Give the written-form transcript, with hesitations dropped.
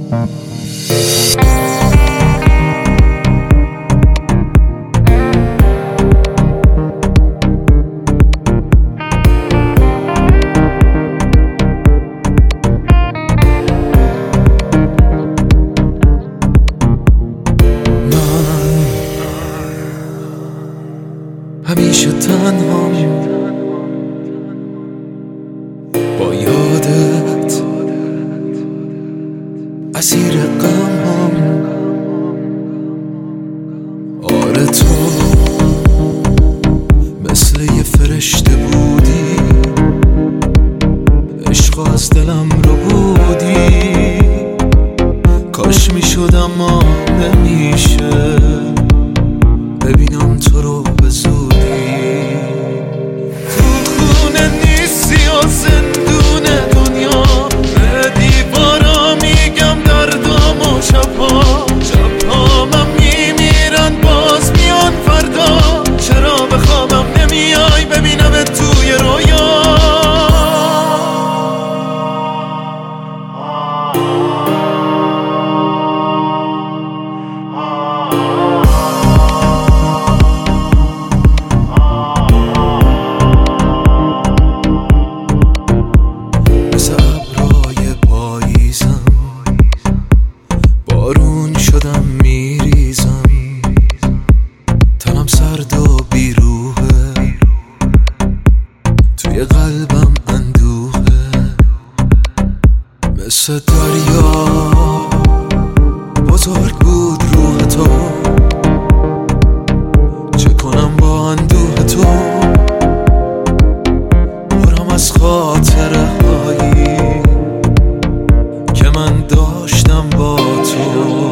همیشه تنها با یادت اسیر غمم. آره تو مثل یه فرشته بودی، عشق از دلم رو بودی. کاش میشد اما نمیشه ببینم تو رو به زودی. تو خونه نیستی یا زندون دنیا، به دیوارا میگم دردام و شبهامم میمیرن باز میان فردا. چرا به خوابم نمیای ببینم توی رویا؟ شدم میریزم، تنم سرد و بیروحه، توی قلبم اندوهه. مثل دریا بزرگ بود روح تو، چه کنم با اندوه تو؟ پرم از خاطره هایی که من داشتم با تو.